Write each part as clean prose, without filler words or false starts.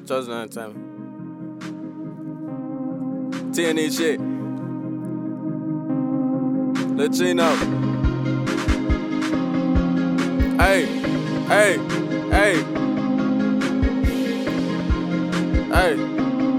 Chosen Entertainment. TNE shit. Lil Chino. Hey, hey, hey, hey.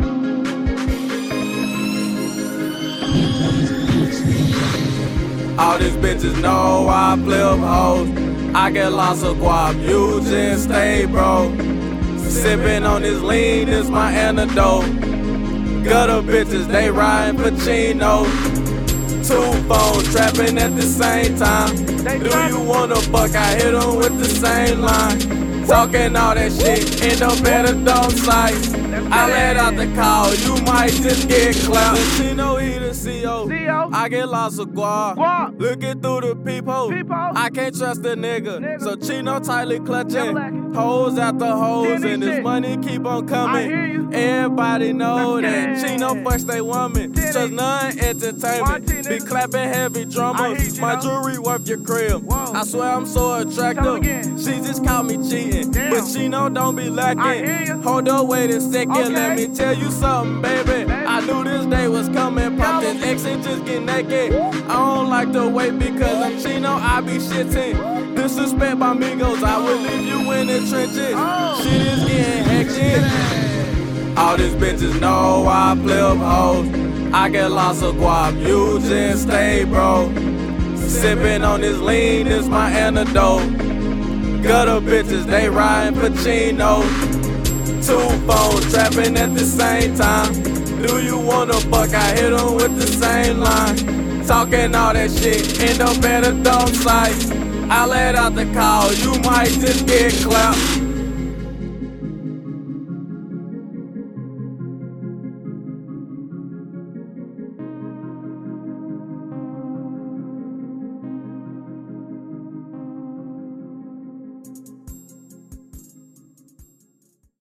All these bitches know I flip hoes. I get lots of guap, you just stay broke. Sippin' on this lean is my antidote. Gutter bitches, they riding Pacino. Two phones trapping at the same time. Do you wanna fuck? I hit them with the same line. Talking all that shit, end up at a dump site. I let out the call, you might just get clapped. Chino, he the CO. I get lots of guap. Looking through the peephole. I can't trust a nigga. So Chino tightly clutching. Hoes after hoes, and this money keep on coming. Everybody know that Chino fucks they woman. Just none entertainment. Be clapping heavy drummers. My jewelry worth your crib. I swear I'm so attractive. She just caught me cheating, but Chino don't be lacking. Hold up, wait a second, let me tell you something, baby. I knew this day was coming. Pop this X and just get naked. I don't like to wait because I'm Chino, I be shitting. Disrespect my amigos, I will leave you in the trenches. Shit is getting hectic. All these bitches know I flip hoes. I get lots of guap, you just stay broke. Sippin' on this lean is my antidote. Gutter bitches, they riding Pacino. Two phones trapping at the same time. Do you wanna fuck? I hit them with the same line. Talking all that shit, end up at a dump site. I let out the call, you might just get clapped.